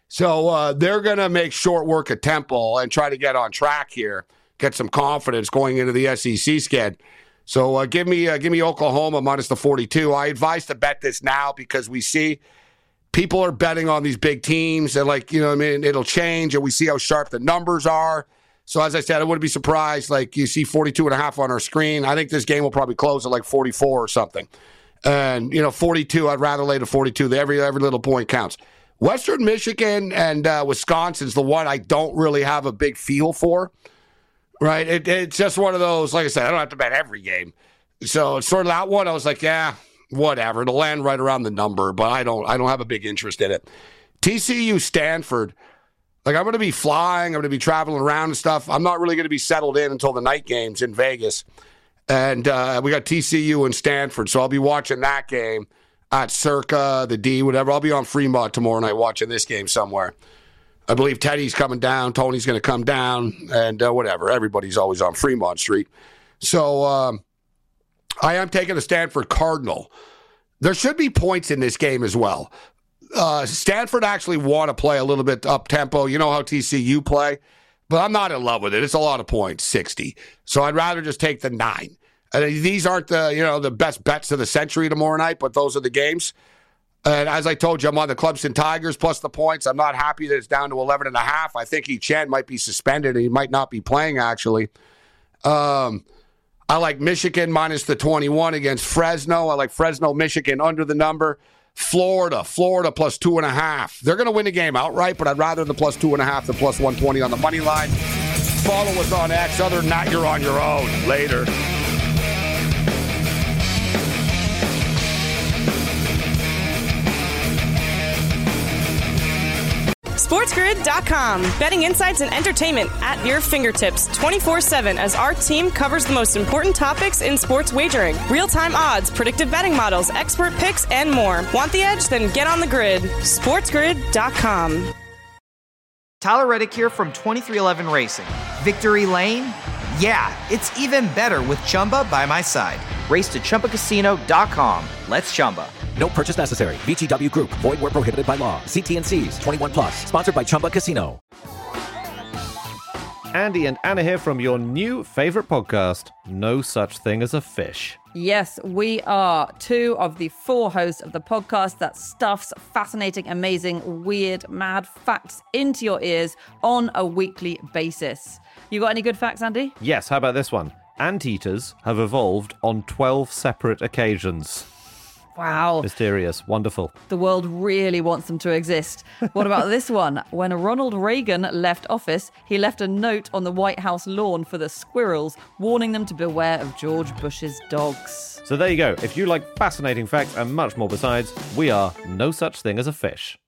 So uh, they're going to make short work of Temple and try to get on track here, get some confidence going into the S E C sked. So uh, give me uh, give me Oklahoma minus the forty-two. I advise to bet this now because we see people are betting on these big teams and, like, you know what I mean, it'll change and we see how sharp the numbers are. So as I said, I wouldn't be surprised. Like, you see forty-two and a half on our screen. I think this game will probably close at like forty-four or something. And, you know, forty-two, I'd rather lay to forty-two. Every, every little point counts. Western Michigan and uh, Wisconsin's the one I don't really have a big feel for, right? It, it's just one of those, like I said, I don't have to bet every game. So it's sort of that one. I was like, yeah, whatever. It'll land right around the number, but I don't I don't have a big interest in it. T C U, Stanford. Like, I'm going to be flying. I'm going to be traveling around and stuff. I'm not really going to be settled in until the night games in Vegas. And uh, we got T C U and Stanford, so I'll be watching that game at Circa, the D, whatever. I'll be on Fremont tomorrow night watching this game somewhere. I believe Teddy's coming down. Tony's going to come down, and uh, whatever. Everybody's always on Fremont Street. So um, I am taking a Stanford Cardinal. There should be points in this game as well. Uh, Stanford actually want to play a little bit up-tempo. You know how T C U play? But I'm not in love with it. It's a lot of points, sixty. So I'd rather just take the nine. And these aren't the, you know, the best bets of the century tomorrow night, but those are the games. And as I told you, I'm on the Clemson Tigers plus the points. I'm not happy that it's down to eleven and a half. I think Etienne might be suspended and he might not be playing, actually. Um, I like Michigan minus the twenty-one against Fresno. I like Fresno, Michigan under the number. Florida, Florida plus two and a half. They're going to win the game outright, but I'd rather the plus two and a half than plus one twenty on the money line. Follow us on X. Other than that, you're on your own. Later. SportsGrid dot com. Betting insights and entertainment at your fingertips twenty-four seven as our team covers the most important topics in sports wagering. Real-time odds, predictive betting models, expert picks, and more. Want the edge? Then get on the grid. SportsGrid dot com. Tyler Reddick here from twenty-three eleven Racing. Victory Lane? Yeah, it's even better with Chumba by my side. Race to Chumba Casino dot com. Let's Chumba. No purchase necessary. V G W Group. Void where prohibited by law. See T and C's. twenty-one plus. Sponsored by Chumba Casino. Andy and Anna here from your new favorite podcast, No Such Thing as a Fish. Yes, we are two of the four hosts of the podcast that stuffs fascinating, amazing, weird, mad facts into your ears on a weekly basis. You got any good facts, Andy? Yes, how about this one? Anteaters have evolved on twelve separate occasions. Wow. Mysterious. Wonderful. The world really wants them to exist. What about this one? When Ronald Reagan left office, he left a note on the White House lawn for the squirrels, warning them to beware of George Bush's dogs. So there you go. If you like fascinating facts and much more besides, we are No Such Thing as a Fish.